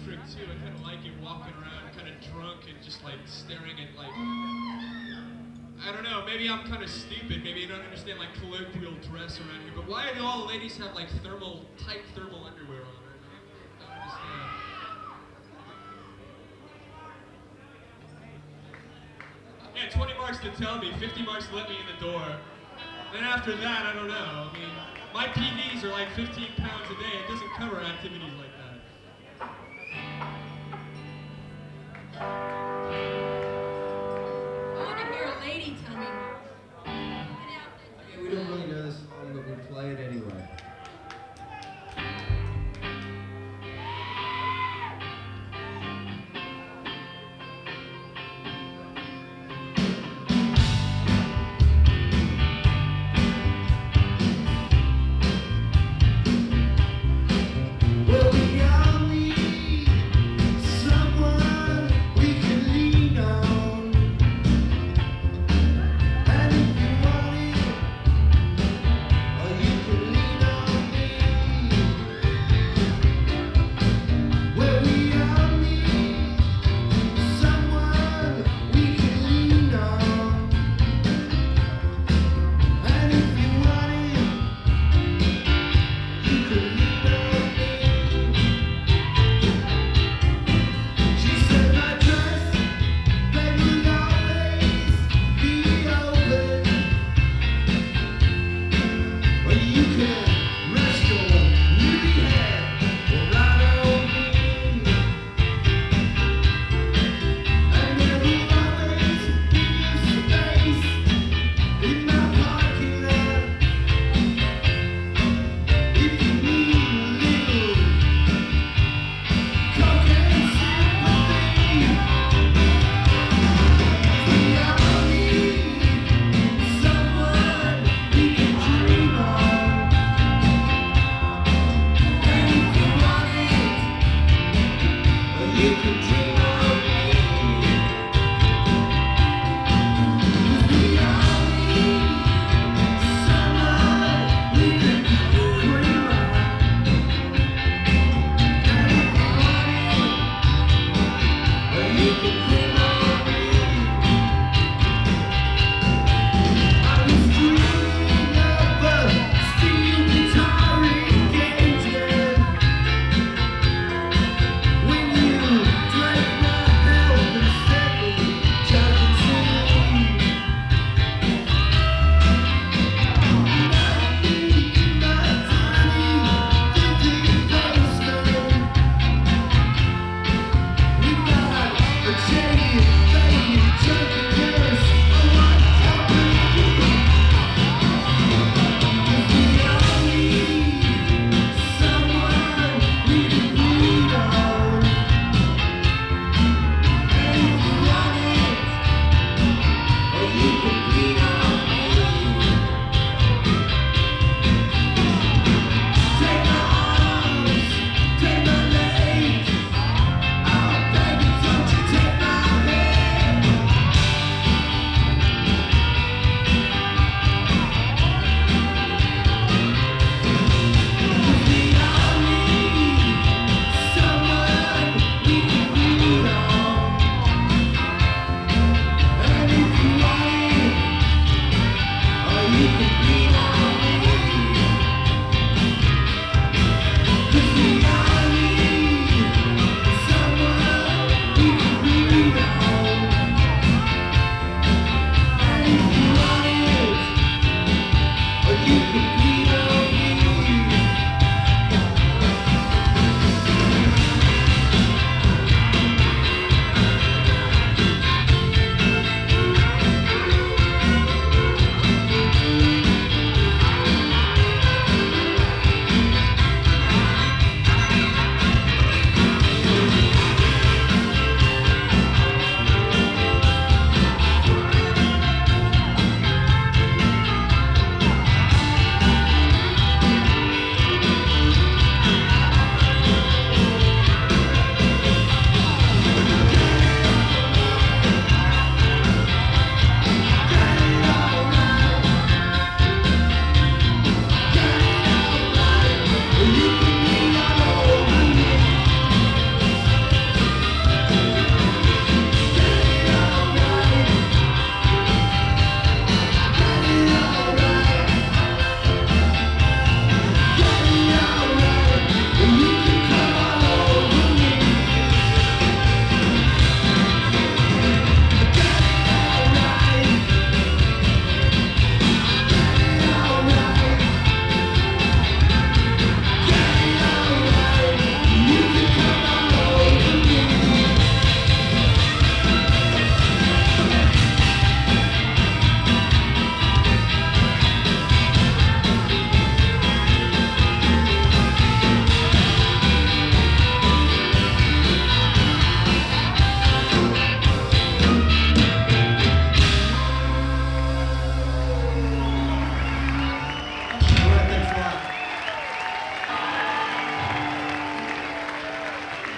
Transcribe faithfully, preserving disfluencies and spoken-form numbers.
trick too. I kind of like it walking around kind of drunk and just like staring at like, I don't know, maybe I'm kind of stupid. Maybe I don't understand like colloquial dress around here. But why do all the ladies have like thermal, tight thermal underwear on? I don't understand. Yeah, twenty marks to tell me, fifty marks to let me in the door. Then after that, I don't know. I mean, my P Ds are like fifteen pounds a day. It doesn't cover activities like that.